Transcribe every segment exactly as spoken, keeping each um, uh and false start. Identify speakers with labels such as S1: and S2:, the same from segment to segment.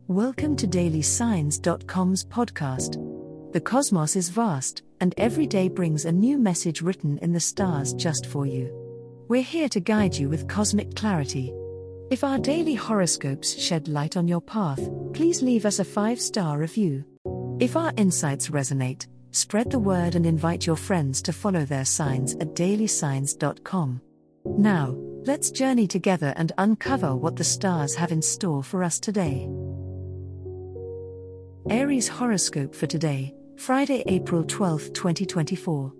S1: Welcome to daily signs dot com's podcast. The cosmos is vast, and every day brings a new message written in the stars just for you. We're here to guide you with cosmic clarity. If our daily horoscopes shed light on your path, please leave us a five-star review. If our insights resonate, spread the word and invite your friends to follow their signs at daily signs dot com. Now, let's journey together and uncover what the stars have in store for us today. Aries horoscope for today, Friday, April twelfth, twenty twenty-four.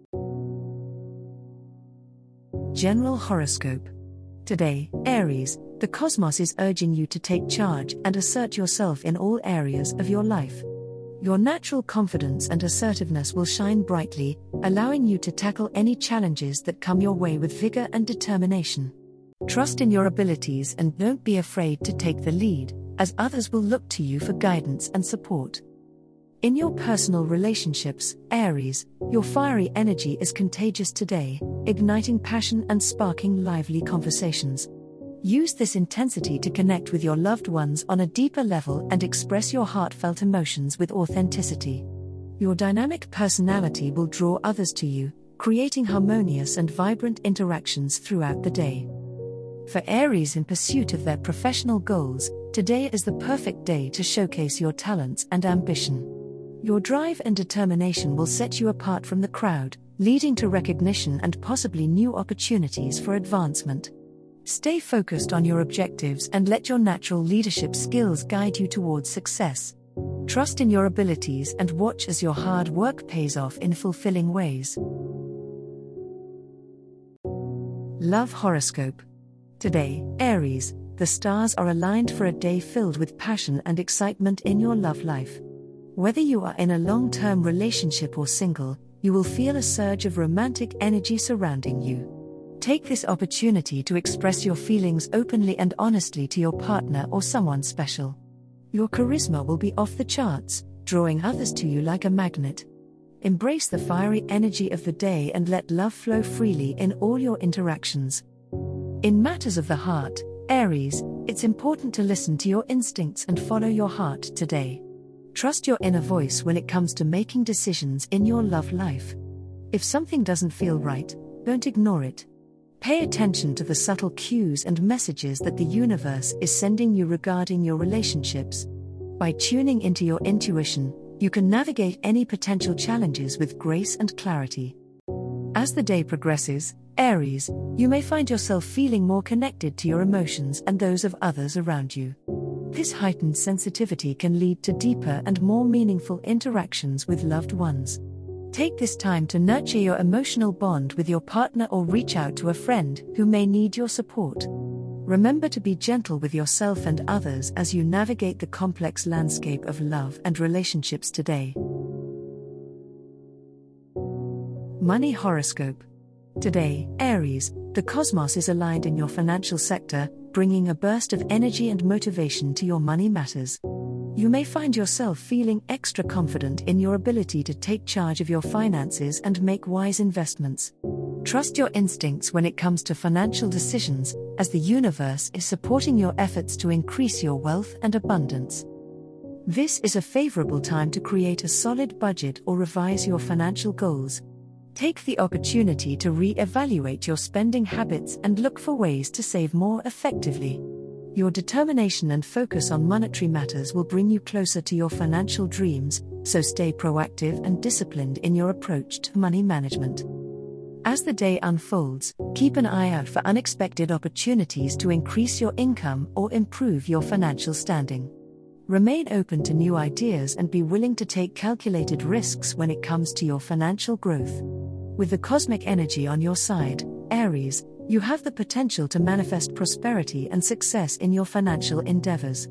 S1: General horoscope. Today, Aries, the cosmos is urging you to take charge and assert yourself in all areas of your life. Your natural confidence and assertiveness will shine brightly, allowing you to tackle any challenges that come your way with vigor and determination. Trust in your abilities and don't be afraid to take the lead, as others will look to you for guidance and support. In your personal relationships, Aries, your fiery energy is contagious today, igniting passion and sparking lively conversations. Use this intensity to connect with your loved ones on a deeper level and express your heartfelt emotions with authenticity. Your dynamic personality will draw others to you, creating harmonious and vibrant interactions throughout the day. For Aries in pursuit of their professional goals, today is the perfect day to showcase your talents and ambition. Your drive and determination will set you apart from the crowd, leading to recognition and possibly new opportunities for advancement. Stay focused on your objectives and let your natural leadership skills guide you towards success. Trust in your abilities and watch as your hard work pays off in fulfilling ways. Love horoscope. Today, Aries, the stars are aligned for a day filled with passion and excitement in your love life. Whether you are in a long-term relationship or single, you will feel a surge of romantic energy surrounding you. Take this opportunity to express your feelings openly and honestly to your partner or someone special. Your charisma will be off the charts, drawing others to you like a magnet. Embrace the fiery energy of the day and let love flow freely in all your interactions. In matters of the heart, Aries, it's important to listen to your instincts and follow your heart today. Trust your inner voice when it comes to making decisions in your love life. If something doesn't feel right, don't ignore it. Pay attention to the subtle cues and messages that the universe is sending you regarding your relationships. By tuning into your intuition, you can navigate any potential challenges with grace and clarity. As the day progresses, Aries, you may find yourself feeling more connected to your emotions and those of others around you. This heightened sensitivity can lead to deeper and more meaningful interactions with loved ones. Take this time to nurture your emotional bond with your partner or reach out to a friend who may need your support. Remember to be gentle with yourself and others as you navigate the complex landscape of love and relationships today. Money horoscope. Today, Aries, the cosmos is aligned in your financial sector, bringing a burst of energy and motivation to your money matters. You may find yourself feeling extra confident in your ability to take charge of your finances and make wise investments. Trust your instincts when it comes to financial decisions, as the universe is supporting your efforts to increase your wealth and abundance. This is a favorable time to create a solid budget or revise your financial goals. Take the opportunity to re-evaluate your spending habits and look for ways to save more effectively. Your determination and focus on monetary matters will bring you closer to your financial dreams, so stay proactive and disciplined in your approach to money management. As the day unfolds, keep an eye out for unexpected opportunities to increase your income or improve your financial standing. Remain open to new ideas and be willing to take calculated risks when it comes to your financial growth. With the cosmic energy on your side, Aries, you have the potential to manifest prosperity and success in your financial endeavors.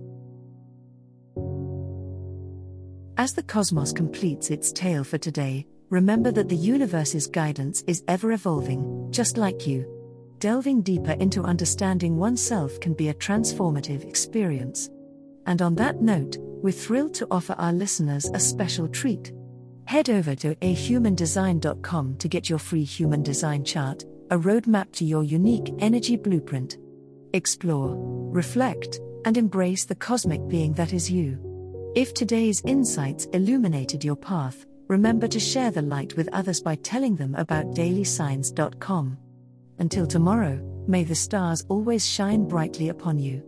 S1: As the cosmos completes its tale for today, remember that the universe's guidance is ever evolving, just like you. Delving deeper into understanding oneself can be a transformative experience. And on that note, we're thrilled to offer our listeners a special treat. Head over to a human design dot com to get your free human design chart, a roadmap to your unique energy blueprint. Explore, reflect, and embrace the cosmic being that is you. If today's insights illuminated your path, remember to share the light with others by telling them about daily signs dot com. Until tomorrow, may the stars always shine brightly upon you.